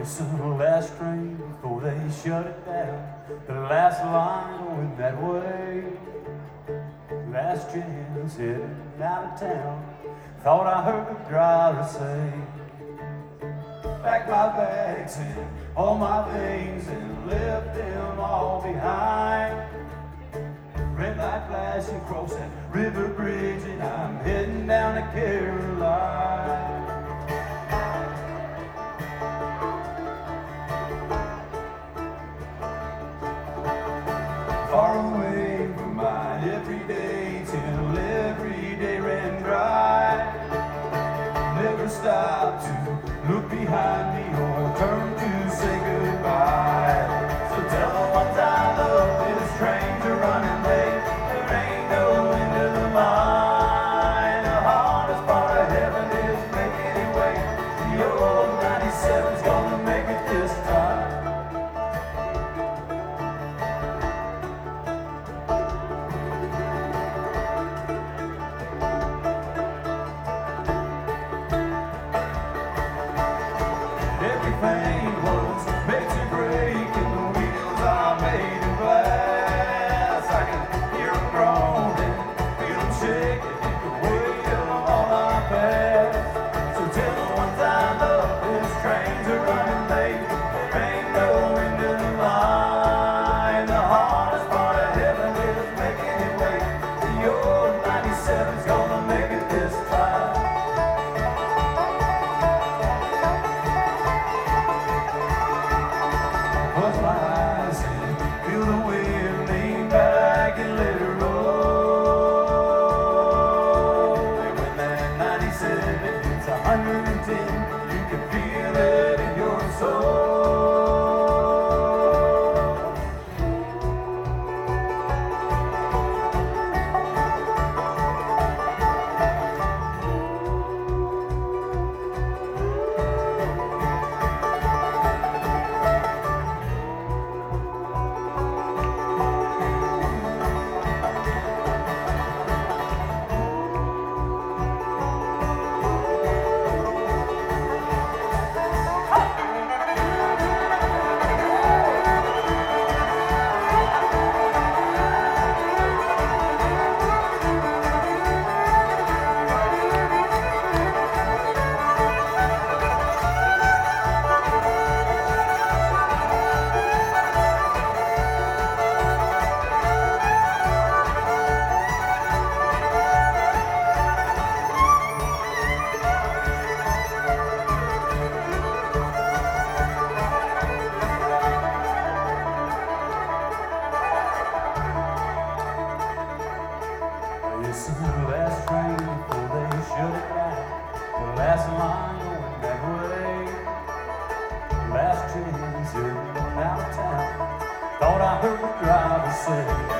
Listen to the last train before they shut it down. The last line went that way. Last chance heading out of town. Thought I heard the driver say, pack my bags and all my things and left them all behind. Red light flashing across that river bridge and I'm heading down to Caroline. Far away from my everyday till every day ran dry. Never stopped to look behind me or turn to say goodbye. So tell the ones I love this trains are running late. There ain't no end to the line. The hardest part of heaven is making it wait. The old 97's gonna make it this time. Everything was made to break and the wheels are made of glass. I can hear them groan and feel them shake and the weight of all our past. So tell the ones I love this trains are running late. There ain't no end to the line. The hardest part of heaven is making it wait. The old 97's gonna make it this time. Close my eyes and feel the wind, lean back and let it roll. And when that 97 hits 110, you can feel it in your soul. Listen to the last train before they shut it down. The last line going that way. Last chance heading out of town. Thought I heard the driver say,